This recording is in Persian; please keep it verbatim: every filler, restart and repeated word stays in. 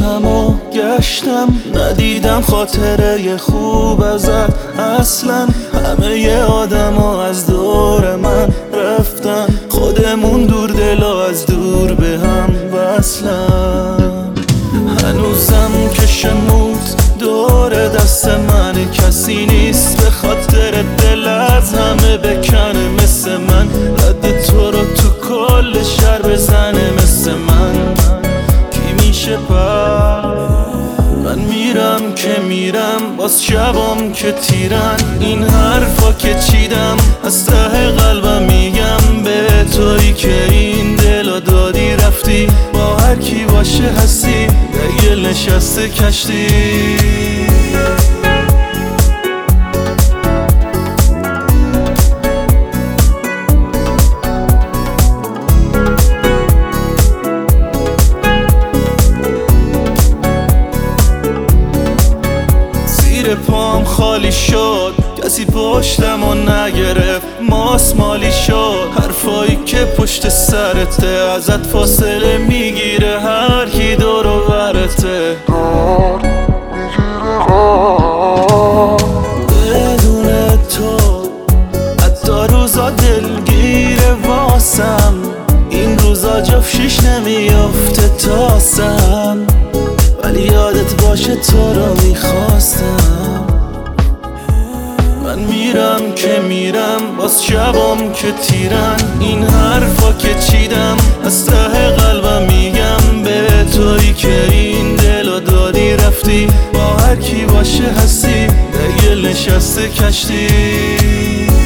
گشتم و گشتم ندیدم خاطره خوب ازت اصلا. همه آدم ها از دور من رفتن، خودمون دور دلا از دور به هم وصلن. هنوزم که شموت دور دست من، کسی نیست به خاطر دل از همه بکنه مثل من. رد تو رو تو کل شهر بزنه مثل من. کی میشه پر؟ من میرم که میرم باز شبام که تیرن. این حرفا که چیدم از ته قلبم میگم به تویی که این دلو دادی رفتی. با هر کی باشه هستی دل نشسته کشتی. پام خالی شد کسی پشتم و نگرفت، ماسمالی شد حرفایی که پشت سرته ازت فاصله میگیره هر کی دور و برته. بدون تو حتی روزا دلگیره واسم، این روزا جفشیش نمیافته تاسم. ولی یادت باشه تو رو میخواستم. من میرم که میرم باز شبام که تیرن. این حرفا که چیدم از ته قلبم میگم به تویی که این دلو دادی رفتی. با هر کی باشه هستی دل نشسته کشتی.